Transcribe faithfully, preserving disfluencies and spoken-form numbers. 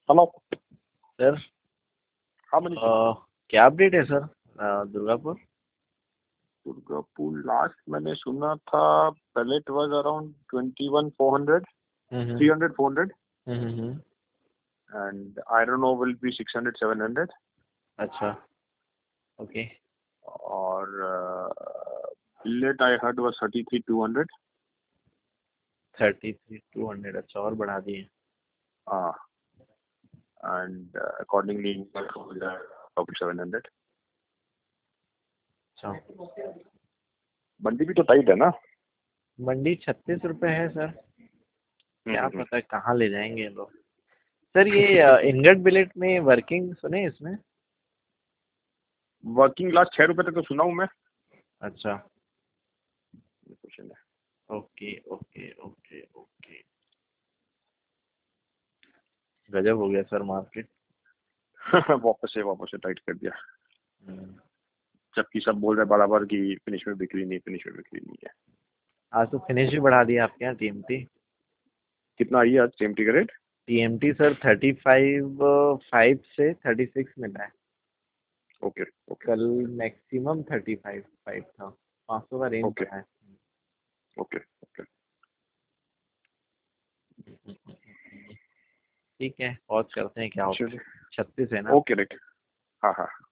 Hello sir. हाँ मनीष जी। अ, क्या update है सर अ, दुर्गापुर? दुर्गापुर लास्ट मैंने सुना था पहले it was around twenty one four hundred hmm three hundred four hundred hmm hmm, and I don't know will be six hundred seven hundred अच्छा, okay. और billet I heard was thirty three two hundred. Thirty three two hundred, अच्छा, और बढ़ा दिए। हाँ and accordingly seven hundred. अच्छा, मंडी भी तो टाइट है ना। मंडी छत्तीस रुपए है सर। क्या हम्म पता कहाँ ले जाएंगे ये लोग। सर ये अ, इनगट बिलेट में वर्किंग सुने इसमें? वर्किंग लास्ट छह रुपए तक तो सुना हूँ मैं। अच्छा, कुछ ओके ओके ओके ओके। गजब हो गया सर मार्केट। नहीं वापस से वापस से टाइट कर दिया। हम्म, जबकि सब बोल रहे बराबर की फिनिश में बिक्री नहीं फिनिश में बिक्री नहीं है। आज तो फिनिश भी बढ़ा दिया आपके यहाँ टीएमटी। कितना आई है आज टीएमटी का रेट? TMT sir thirty five five से थर्टी सिक्स मिला है। ओके ओके कल मैक्सिमम थर्टी फाइव फाइव था। पाँच सौ का रेंज ओके बढ़ा है। Okay okay. ठीक है, पॉज करते हैं क्या होता है। चलिए छत्तीस है ना? Okay right. हाँ हाँ।